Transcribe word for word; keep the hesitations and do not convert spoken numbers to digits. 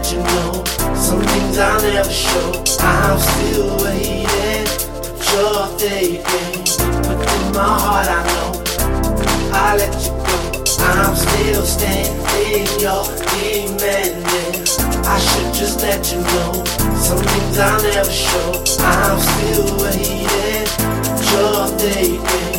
let you know some things I'll never show. I'm still waiting, but you're thinking. But in my heart I know I let you go. I'm still standing, you're demanding. I should just let you know some things I'll never show. I'm still waiting, but you're thinking.